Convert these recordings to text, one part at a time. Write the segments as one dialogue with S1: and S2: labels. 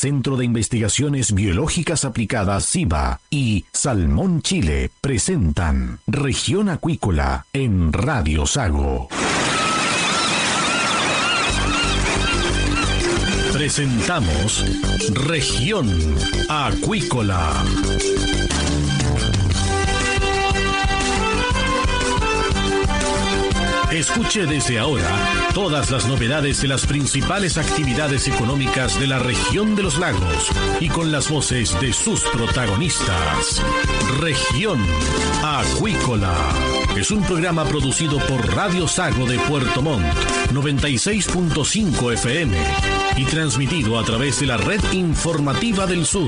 S1: Centro de Investigaciones Biológicas Aplicadas CIBA y Salmón Chile presentan Región Acuícola en Radio Sago. Presentamos Región Acuícola. Escuche desde ahora todas las novedades de las principales actividades económicas de la región de los lagos y con las voces de sus protagonistas. Región Acuícola es un programa producido por Radio Sago de Puerto Montt, 96.5 FM y transmitido a través de la Red Informativa del Sur.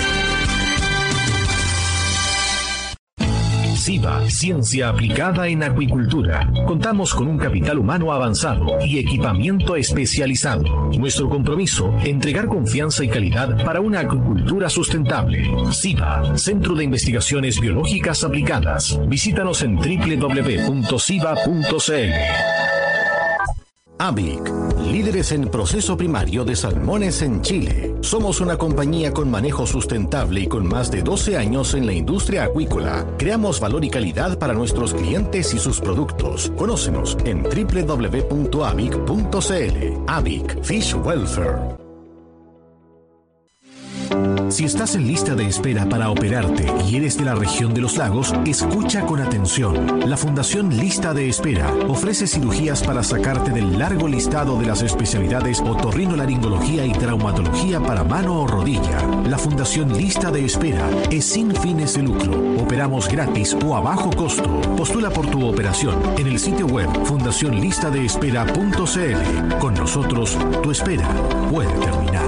S1: CIBA, Ciencia Aplicada en Acuicultura. Contamos con un capital humano avanzado y equipamiento especializado. Nuestro compromiso, entregar confianza y calidad para una acuicultura sustentable. CIBA, Centro de Investigaciones Biológicas Aplicadas. Visítanos en www.ciba.cl. ABIC, líderes en proceso primario de salmones en Chile. Somos una compañía con manejo sustentable y con más de 12 años en la industria acuícola. Creamos valor y calidad para nuestros clientes y sus productos. Conócenos en www.abic.cl. ABIC, Fish Welfare. Si estás en lista de espera para operarte y eres de la región de los lagos, escucha con atención. La Fundación Lista de Espera ofrece cirugías para sacarte del largo listado de las especialidades otorrinolaringología y traumatología para mano o rodilla. La Fundación Lista de Espera es sin fines de lucro. Operamos gratis o a bajo costo. Postula por tu operación en el sitio web fundacionlistadeespera.cl. Con nosotros, tu espera puede terminar.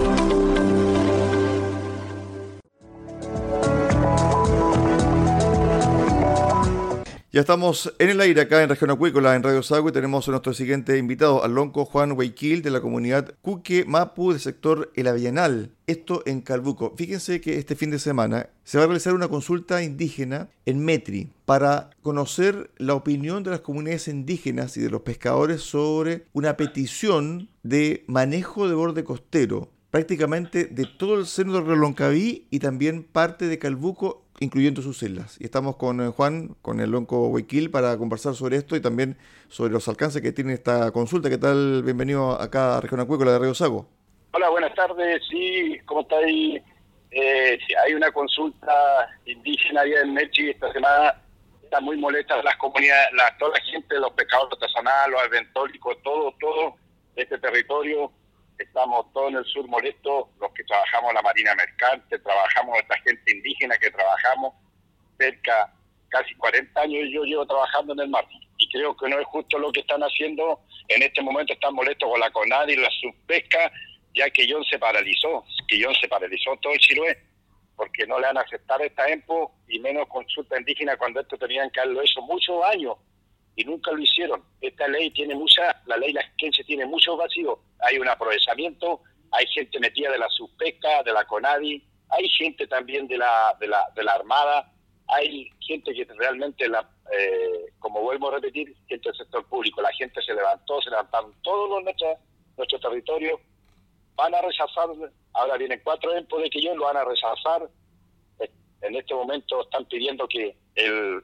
S2: Ya estamos en el aire acá en Región Acuícola, en Radio Sago, y tenemos a nuestro siguiente invitado, al lonco Juan Huayquil, de la comunidad Cuque Mapu del sector El Avianal, esto en Calbuco. Fíjense que este fin de semana se va a realizar una consulta indígena en Metri para conocer la opinión de las comunidades indígenas y de los pescadores sobre una petición de manejo de borde costero, prácticamente de todo el seno del Reloncaví y también parte de Calbuco, incluyendo sus islas. Y estamos con Juan, con el lonco Huayquil, para conversar sobre esto y también sobre los alcances que tiene esta consulta. ¿Qué tal? Bienvenido acá a Región Acuícola de Radio Sago.
S3: Hola, buenas tardes. Sí, ¿cómo estáis? Sí, hay una consulta indígena allá en Mechi esta semana. Están muy molestas las comunidades, toda la gente, los pescadores artesanales, los aventólicos, todo este territorio. Estamos todos en el sur molestos, los que trabajamos en la Marina Mercante, trabajamos esta gente indígena que trabajamos cerca, casi 40 años yo llevo trabajando en el mar. Y creo que no es justo lo que están haciendo. En este momento están molestos con la CONADI y la subpesca, ya que Quillón se paralizó todo el Chiloé, porque no le van a aceptar esta EMPO y menos consulta indígena cuando esto tenían que haberlo hecho muchos años. Y nunca lo hicieron. Esta ley la ley lasquense tiene muchos vacíos. Hay un aprovechamiento, hay gente metida de la subpesca, de la CONADI, hay gente también de la Armada, hay gente que realmente, como vuelvo a repetir, gente del sector público. La gente se levantaron todos nuestros territorios, van a rechazar, ahora vienen 4 EMPOs de Quillón, lo van a rechazar. En este momento están pidiendo que el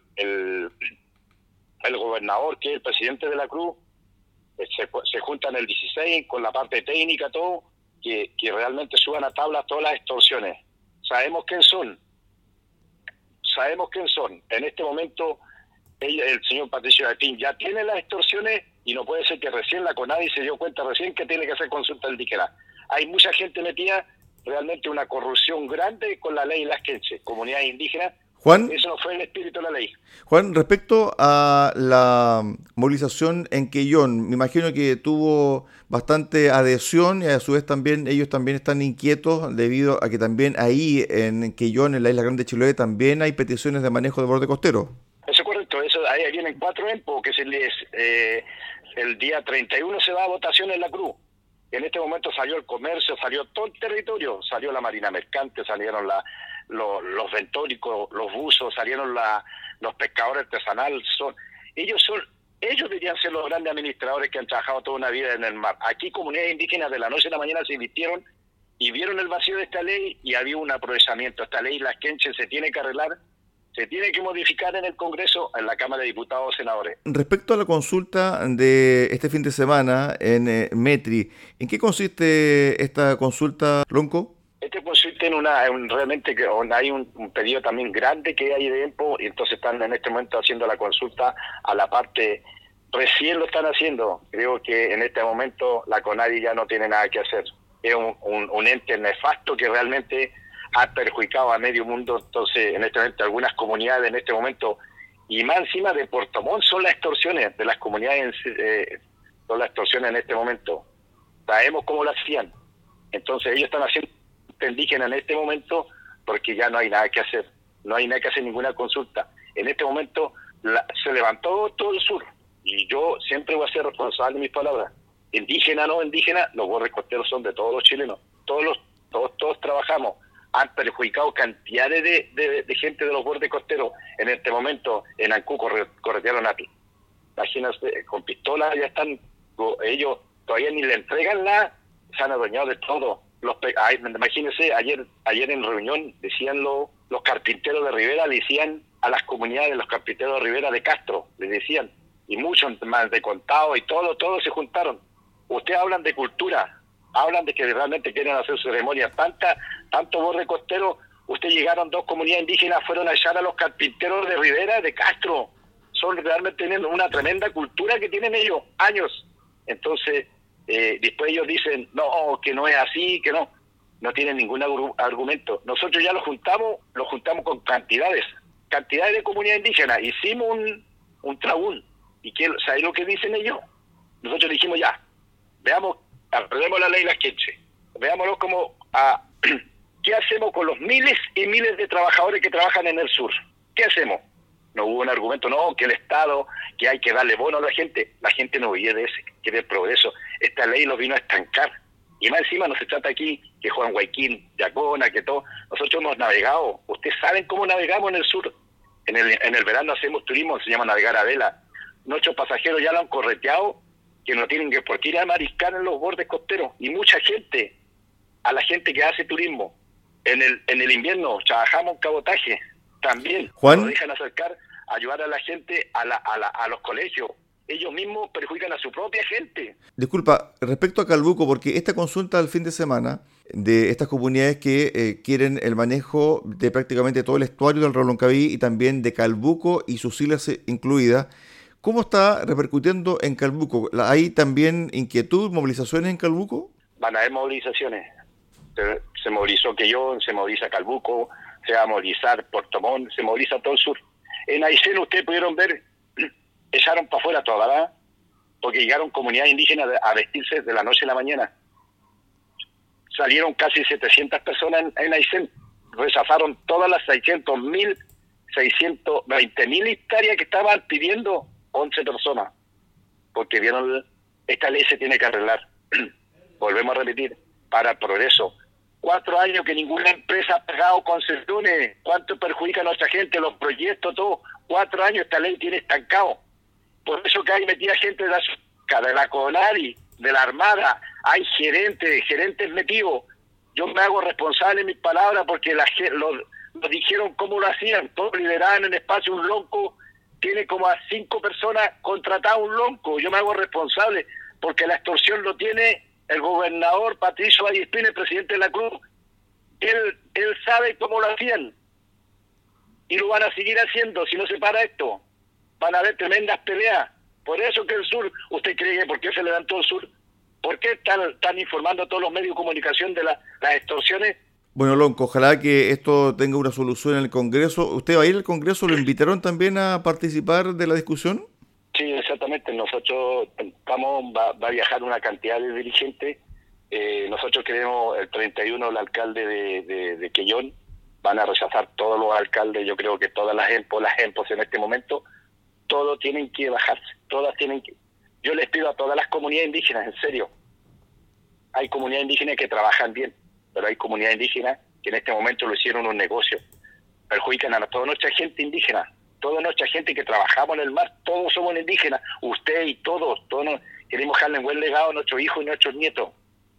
S3: gobernador, que es el presidente de la Cruz, se juntan el 16 con la parte técnica, todo, que realmente suban a tabla todas las extorsiones. Sabemos quién son. En este momento, el señor Patricio Gatín ya tiene las extorsiones y no puede ser que recién la CONADI se dio cuenta que tiene que hacer consulta indígena. Hay mucha gente metida, realmente una corrupción grande con la ley lasquense, comunidades indígenas.
S2: Juan,
S3: eso no fue el espíritu de la ley.
S2: Juan, respecto a la movilización en Quillón, me imagino que tuvo bastante adhesión y a su vez también ellos también están inquietos debido a que también ahí en Quillón, en la Isla Grande de Chiloé, también hay peticiones de manejo de borde costero.
S3: Eso es correcto, ahí vienen 4 EMPO que el día 31 se va a votación en la Cruz. En este momento salió el comercio, salió todo el territorio, salió la Marina Mercante, salieron los ventólicos, los buzos, salieron los pescadores artesanales. Ellos deberían ser los grandes administradores que han trabajado toda una vida en el mar. Aquí comunidades indígenas de la noche a la mañana se vistieron y vieron el vacío de esta ley y había un aprovechamiento. Esta ley, las quenches, se tiene que arreglar, se tiene que modificar en el Congreso, en la Cámara de Diputados o Senadores.
S2: Respecto a la consulta de este fin de semana en Metri, ¿en qué consiste esta consulta, Lonco?
S3: Este consiste realmente que hay un pedido también grande que hay de tiempo, y entonces están en este momento haciendo la consulta a la parte, recién lo están haciendo. Creo que en este momento la CONADI ya no tiene nada que hacer. Es un ente nefasto que realmente ha perjudicado a medio mundo. Entonces, en este momento, algunas comunidades en este momento, y más encima de Puerto Montt, son las extorsiones de las comunidades, son las extorsiones en este momento. Sabemos cómo lo hacían. Entonces, ellos están haciendo indígena en este momento porque ya no hay nada que hacer. No hay nada que hacer, ninguna consulta. En este momento se levantó todo el sur, y yo siempre voy a ser responsable de mis palabras. Indígena o no indígena, los bordes costeros son de todos los chilenos. Todos trabajamos. Han perjudicado cantidades de gente de los bordes costeros. En este momento, en Ancú corretearon a ti. Imagínense, con pistolas ya están, ellos todavía ni le entregan se han adueñado de todo. Imagínense, ayer en reunión decían los carpinteros de Rivera, le decían a las comunidades de los carpinteros de Rivera de Castro, les decían, y muchos más de contado y todos se juntaron. Ustedes hablan de cultura, hablan de que realmente quieren hacer ceremonias, tanto borde costero. Ustedes llegaron, 2 comunidades indígenas fueron a echar a los carpinteros de Rivera, de Castro. Son realmente, tienen una tremenda cultura que tienen ellos, años. Entonces, después ellos dicen, no, que no es así, que no tienen ningún argumento. Nosotros ya lo juntamos con cantidades de comunidades indígenas. Hicimos un trabún. ¿Y sabes lo que dicen ellos? Nosotros dijimos ya, veamos, aprendemos la ley las queches, veámoslo ¿qué hacemos con los miles y miles de trabajadores que trabajan en el sur? ¿Qué hacemos? No hubo un argumento, no, que el Estado, que hay que darle bono a la gente no vive de ese, que del progreso. Esta ley los vino a estancar. Y más encima no se trata aquí que Juan Guayquín, Yacona, que todo. Nosotros hemos navegado. Ustedes saben cómo navegamos en el sur. En el verano hacemos turismo, se llama navegar a vela. Nuestros pasajeros ya lo han correteado, que no tienen por qué ir a mariscar en los bordes costeros. Y mucha gente, a la gente que hace turismo, en el invierno trabajamos en cabotaje también.
S2: Juan,
S3: nos dejan acercar, ayudar a la gente a los colegios. Ellos mismos perjudican a su propia gente.
S2: Disculpa, respecto a Calbuco, porque esta consulta del fin de semana de estas comunidades que quieren el manejo de prácticamente todo el estuario del Reloncaví y también de Calbuco y sus islas incluidas, ¿cómo está repercutiendo en Calbuco? ¿Hay también inquietud, movilizaciones en Calbuco?
S3: Van a haber movilizaciones. Se movilizó Quellón, se moviliza Calbuco, se va a movilizar Puerto Montt, se moviliza todo el sur. En Aysén ustedes pudieron ver, echaron para afuera toda, ¿verdad? Porque llegaron comunidades indígenas a vestirse de la noche a la mañana. Salieron casi 700 personas en Aysén. Rechazaron todas las 620.000 hectáreas que estaban pidiendo 11 personas. Porque vieron, esta ley se tiene que arreglar. Volvemos a repetir, para el progreso. 4 años que ninguna empresa ha pagado concesiones. ¿Cuánto perjudica a nuestra gente? Los proyectos, todo. 4 años esta ley tiene estancado. Por eso que hay metida gente de la CONADI, de la Armada, hay gerentes metidos. Yo me hago responsable de mis palabras porque lo dijeron cómo lo hacían. Todos lideraban en espacio un lonco, tiene como a 5 personas contratadas un lonco. Yo me hago responsable porque la extorsión lo tiene el gobernador Patricio Vallespín, el presidente de la Cruz. Él sabe cómo lo hacían. Y lo van a seguir haciendo si no se para esto. Van a haber tremendas peleas. Por eso que el sur, ¿usted cree que por qué se levantó el sur? ¿Por qué están informando a todos los medios de comunicación de las extorsiones?
S2: Bueno, Lonco, ojalá que esto tenga una solución en el Congreso. ¿Usted va a ir al Congreso? ¿Lo invitaron también a participar de la discusión?
S3: Sí, exactamente. Nosotros va a viajar una cantidad de dirigentes. Nosotros queremos el 31, el alcalde de Quellón. Van a rechazar todos los alcaldes. Yo creo que todas las EMPOs en este momento, todos tienen que bajarse. Yo les pido a todas las comunidades indígenas, en serio. Hay comunidades indígenas que trabajan bien, pero hay comunidades indígenas que en este momento lo hicieron un negocio. Perjudican a toda nuestra gente indígena, toda nuestra gente que trabajamos en el mar, todos somos indígenas, usted y todos queremos dejarle un buen legado a nuestros hijos y nuestros nietos.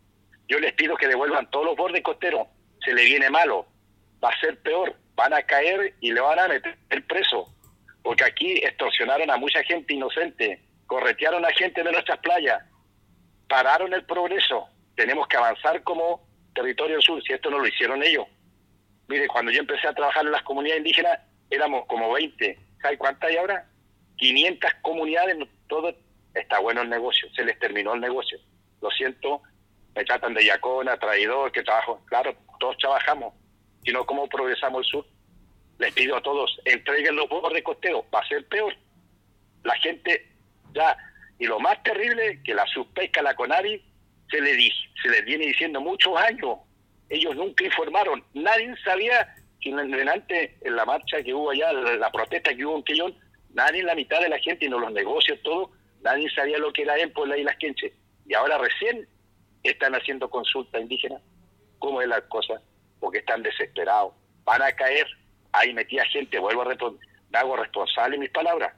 S3: Yo les pido que devuelvan todos los bordes costeros. Se le viene malo, va a ser peor, van a caer y le van a meter preso. Porque aquí extorsionaron a mucha gente inocente, corretearon a gente de nuestras playas, pararon el progreso. Tenemos que avanzar como territorio del sur, si esto no lo hicieron ellos. Mire, cuando yo empecé a trabajar en las comunidades indígenas, éramos como 20. ¿Sabe cuántas hay ahora? 500 comunidades, todo está bueno el negocio, se les terminó el negocio. Lo siento, me tratan de yacona, traidor, que trabajo. Claro, todos trabajamos, sino cómo progresamos el sur. Les pido a todos, entreguen los bordes costeros, va a ser peor. La gente ya, y lo más terrible, que la subpesca, la CONAVI, se les viene diciendo muchos años. Ellos nunca informaron, nadie sabía, si antes en la marcha que hubo allá, la protesta que hubo en Quellón, nadie, la mitad de la gente, y no los negocios, todo, nadie sabía lo que era EMPO en las Islas Quenches. Y ahora recién están haciendo consulta indígena. ¿Cómo es la cosa? Porque están desesperados. Van a caer. Ahí metía gente, me hago responsable en mis palabras.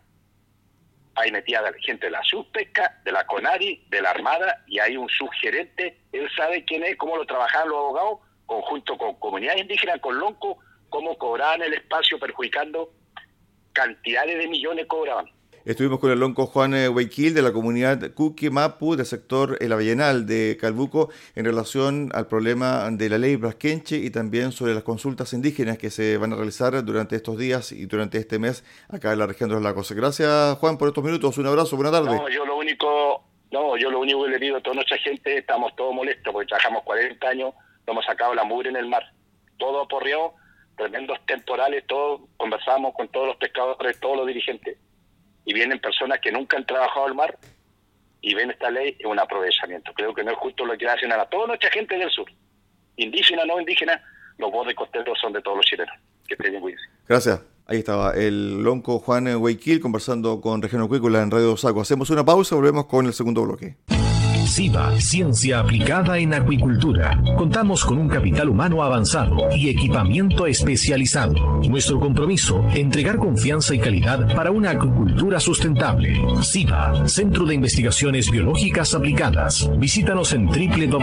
S3: Ahí metía gente de la subpesca, de la CONADI, de la Armada, y hay un subgerente. Él sabe quién es, cómo lo trabajaban los abogados, conjunto con comunidades indígenas, con Lonco, cómo cobraban el espacio, perjudicando cantidades de millones cobraban.
S2: Estuvimos con el lonco Juan Huayquil de la comunidad Cuque Mapu del sector El Avellanal de Calbuco en relación al problema de la ley Brasquenche y también sobre las consultas indígenas que se van a realizar durante estos días y durante este mes acá en la región de los lagos. Gracias, Juan, por estos minutos. Un abrazo, buena tarde.
S3: Yo lo único que le digo a toda nuestra gente, estamos todos molestos porque trabajamos 40 años, no hemos sacado la mugre en el mar. Todo aporreado, tremendos temporales, todos conversamos con todos los pescadores, todos los dirigentes. Y vienen personas que nunca han trabajado al mar y ven esta ley en un aprovechamiento. Creo que no es justo lo que hacen a toda nuestra gente del sur. Indígena, no indígena, los bordes costeros son de todos los chilenos. Que estén bien, cuídense.
S2: Gracias. Ahí estaba el lonco Juan Huayquil conversando con Región Acuícola en Radio Sago. Hacemos una pausa y volvemos con el segundo bloque.
S1: SIVA, ciencia aplicada en acuicultura. Contamos con un capital humano avanzado y equipamiento especializado. Nuestro compromiso, entregar confianza y calidad para una acuicultura sustentable. SIVA, Centro de Investigaciones Biológicas Aplicadas. Visítanos en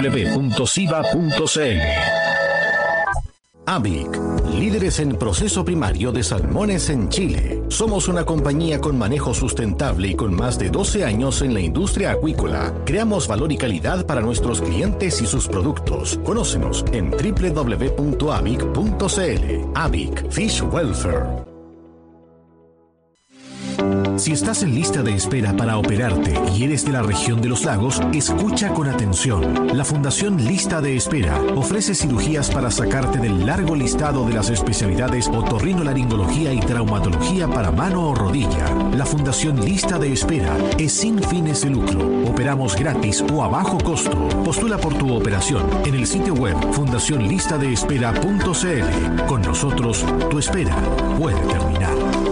S1: www.siva.cl. ABIC, líderes en proceso primario de salmones en Chile. Somos una compañía con manejo sustentable y con más de 12 años en la industria acuícola. Creamos valor y calidad para nuestros clientes y sus productos. Conócenos en www.abic.cl. ABIC, Fish Welfare. Si estás en lista de espera para operarte y eres de la región de los lagos, escucha con atención. La Fundación Lista de Espera ofrece cirugías para sacarte del largo listado de las especialidades otorrinolaringología y traumatología para mano o rodilla. La Fundación Lista de Espera es sin fines de lucro. Operamos gratis o a bajo costo. Postula por tu operación en el sitio web fundacionlistadeespera.cl. Con nosotros, tu espera puede terminar.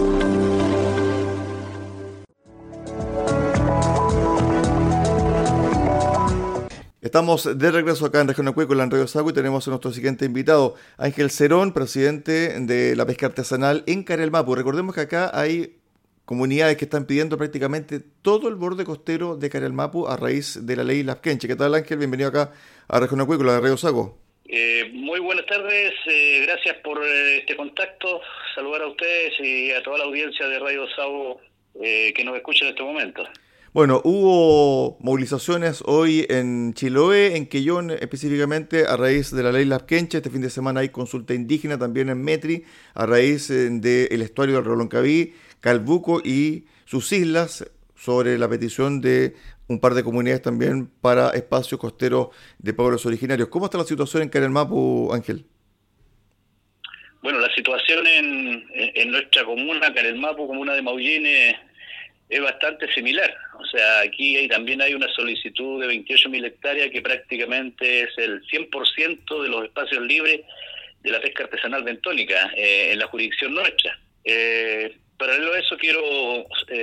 S2: Estamos de regreso acá en Región Acuícola en Radio Sago y tenemos a nuestro siguiente invitado, Ángel Cerón, presidente de la pesca artesanal en Carel Mapu. Recordemos que acá hay comunidades que están pidiendo prácticamente todo el borde costero de Carel Mapu a raíz de la ley Brasquenche. ¿Qué tal, Ángel? Bienvenido acá a Región Acuícola de Radio Sago.
S4: Muy buenas tardes, gracias por este contacto. Saludar a ustedes y a toda la audiencia de Radio Sago que nos escucha en este momento.
S2: Bueno, hubo movilizaciones hoy en Chiloé, en Quellón específicamente, a raíz de la ley Brasquenche. Este fin de semana hay consulta indígena también en Metri, a raíz del estuario del Reloncaví, Calbuco y sus islas, sobre la petición de un par de comunidades también para espacios costeros de pueblos originarios. ¿Cómo está la situación en Carel Mapu, Ángel?
S4: Bueno, la situación en nuestra comuna, Carel Mapu, comuna de Maullín, es bastante similar. O sea, aquí también hay una solicitud de 28.000 hectáreas que prácticamente es el 100% de los espacios libres de la pesca artesanal bentónica en la jurisdicción nuestra. Paralelo a eso quiero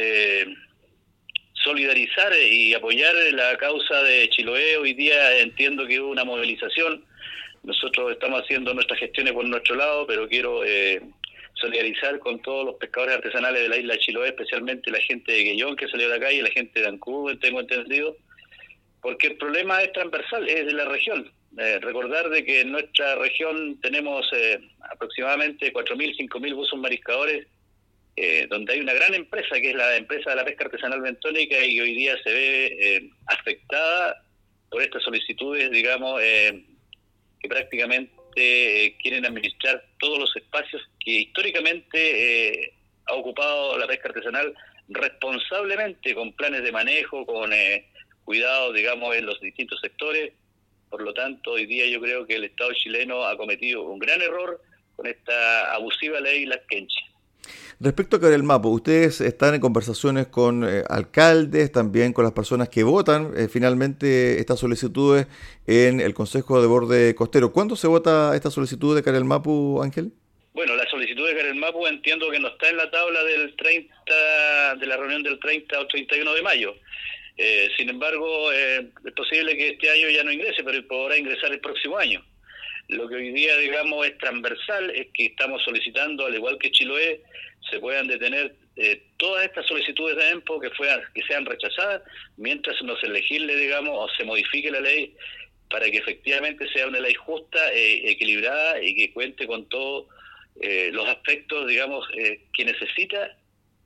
S4: solidarizar y apoyar la causa de Chiloé. Hoy día entiendo que hubo una movilización. Nosotros estamos haciendo nuestras gestiones por nuestro lado, pero quiero solidarizar con todos los pescadores artesanales de la isla de Chiloé, especialmente la gente de Quellón que salió de acá y la gente de Ancud, tengo entendido, porque el problema es transversal, es de la región. recordar de que en nuestra región tenemos aproximadamente 4.000, 5.000 buzos mariscadores, donde hay una gran empresa, que es la empresa de la pesca artesanal bentónica, y hoy día se ve afectada por estas solicitudes, digamos, que prácticamente quieren administrar todos los espacios que históricamente ha ocupado la pesca artesanal responsablemente, con planes de manejo, con cuidado, digamos, en los distintos sectores. Por lo tanto, hoy día yo creo que el Estado chileno ha cometido un gran error con esta abusiva ley Laskenche.
S2: Respecto a Carel Mappo, ustedes están en conversaciones con alcaldes, también con las personas que votan finalmente estas solicitudes en el Consejo de Borde Costero. ¿Cuándo se vota esta solicitud de Carel Mappo, Ángel?
S4: Bueno, la solicitud de Carel Mappo entiendo que no está en la tabla de la reunión del 30 o 31 de mayo. Sin embargo, es posible que este año ya no ingrese, pero podrá ingresar el próximo año. Lo que hoy día, digamos, es transversal, es que estamos solicitando, al igual que Chiloé, se puedan detener todas estas solicitudes de EMPO que sean rechazadas, mientras no se legisle, digamos, o se modifique la ley para que efectivamente sea una ley justa, equilibrada y que cuente con todos los aspectos, digamos, que necesita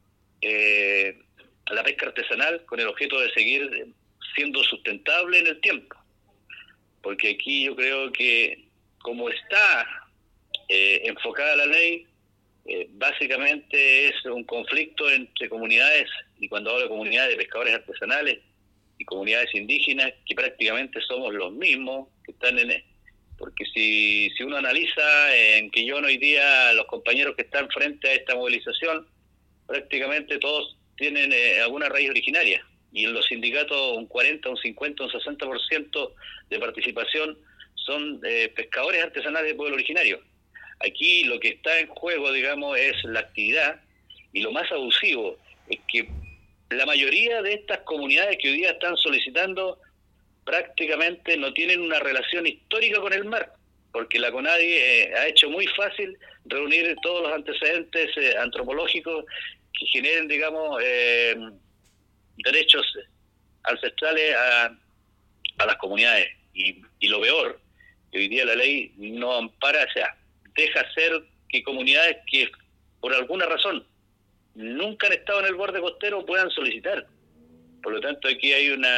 S4: la pesca artesanal, con el objeto de seguir siendo sustentable en el tiempo. Porque aquí yo creo que, como está enfocada la ley, básicamente es un conflicto entre comunidades, y cuando hablo de comunidades de pescadores artesanales y comunidades indígenas, que prácticamente somos los mismos que están porque si uno analiza en Quillón hoy día, los compañeros que están frente a esta movilización, prácticamente todos tienen alguna raíz originaria, y en los sindicatos un 40, un 50, un 60% de participación son pescadores artesanales de pueblo originario. Aquí lo que está en juego, digamos, es la actividad, y lo más abusivo es que la mayoría de estas comunidades que hoy día están solicitando prácticamente no tienen una relación histórica con el mar, porque la CONADI ha hecho muy fácil reunir todos los antecedentes antropológicos que generen, digamos, derechos ancestrales a las comunidades. Y lo peor, que hoy día la ley no ampara, o sea, deja hacer que comunidades que por alguna razón nunca han estado en el borde costero puedan solicitar. Por lo tanto, aquí hay un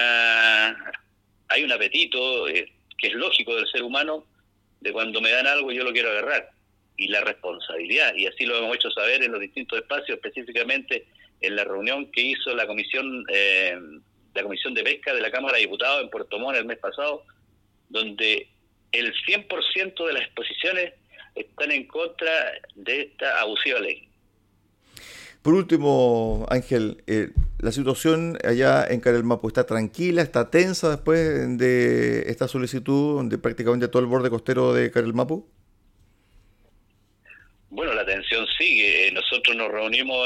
S4: apetito que es lógico del ser humano, de cuando me dan algo yo lo quiero agarrar, y la responsabilidad, y así lo hemos hecho saber en los distintos espacios, específicamente en la reunión que hizo la Comisión de Pesca de la Cámara de Diputados en Puerto Montt el mes pasado, donde el 100% de las exposiciones están en contra de esta abusiva ley.
S2: Por último, Ángel, la situación allá en Carel Mappo está tranquila, está tensa después de esta solicitud de prácticamente todo el borde costero de Carel Mappo.
S4: Bueno, la tensión sigue. Nosotros nos reunimos,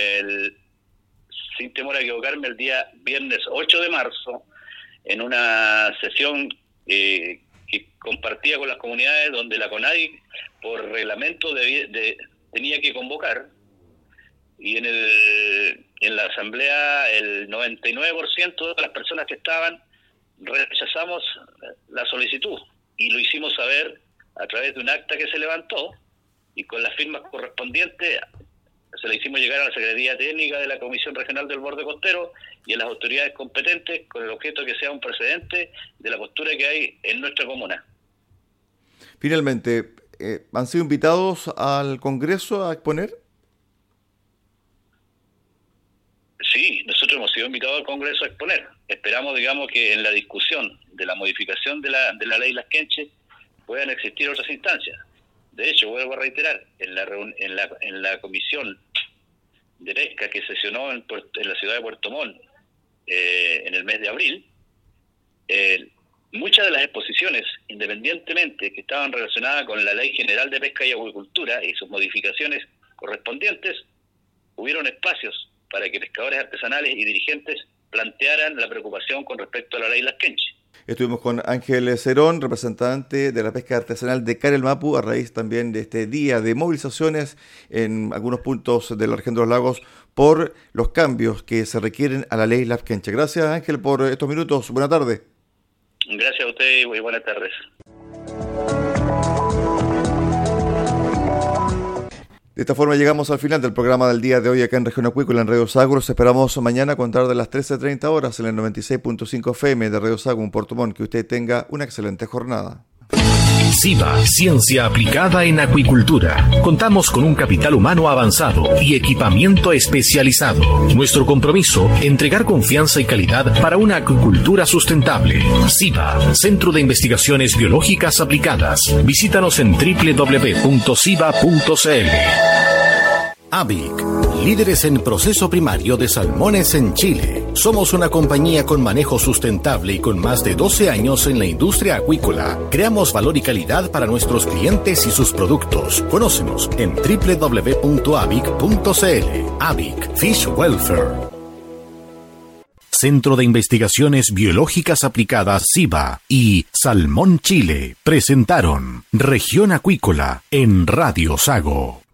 S4: sin temor a equivocarme, el día viernes 8 de marzo, en una sesión que compartía con las comunidades, donde la CONADI, por reglamento, tenía que convocar, y en la asamblea el 99% de las personas que estaban rechazamos la solicitud, y lo hicimos saber a través de un acta que se levantó, y con las firmas correspondientes se le hicimos llegar a la Secretaría Técnica de la Comisión Regional del Borde Costero y a las autoridades competentes, con el objeto de que sea un precedente de la postura que hay en nuestra comuna.
S2: Finalmente, ¿han sido invitados al Congreso a exponer?
S4: Sí, nosotros hemos sido invitados al Congreso a exponer. Esperamos, digamos, que en la discusión de la modificación de la ley Laskenche puedan existir otras instancias. De hecho, vuelvo a reiterar, en la comisión de pesca que sesionó en la ciudad de Puerto Montt en el mes de abril, muchas de las exposiciones, independientemente que estaban relacionadas con la Ley General de Pesca y Acuicultura y sus modificaciones correspondientes, hubieron espacios para que pescadores artesanales y dirigentes plantearan la preocupación con respecto a la ley Laskenche.
S2: Estuvimos con Ángel Cerón, representante de la pesca artesanal de Carel Mappo, a raíz también de este día de movilizaciones en algunos puntos de la región de los lagos por los cambios que se requieren a la ley Laskenche. Gracias, Ángel, por estos minutos. Buenas tardes.
S4: Gracias a usted y buenas tardes.
S2: De esta forma llegamos al final del programa del día de hoy acá en Región Acuícola en Radio Sago. Los esperamos mañana a contar de las 13:30 horas en el 96.5 FM de Radio Sago en Puerto Montt. Que usted tenga una excelente jornada.
S1: SIVA, ciencia aplicada en acuicultura. Contamos con un capital humano avanzado y equipamiento especializado. Nuestro compromiso, entregar confianza y calidad para una acuicultura sustentable. SIVA, Centro de Investigaciones Biológicas Aplicadas. Visítanos en www.siva.cl. ABIC, líderes en proceso primario de salmones en Chile. Somos una compañía con manejo sustentable y con más de 12 años en la industria acuícola. Creamos valor y calidad para nuestros clientes y sus productos. Conócenos en www.abic.cl. ABIC, Fish Welfare. Centro de Investigaciones Biológicas Aplicadas SIVA y Salmón Chile presentaron Región Acuícola en Radio Sago.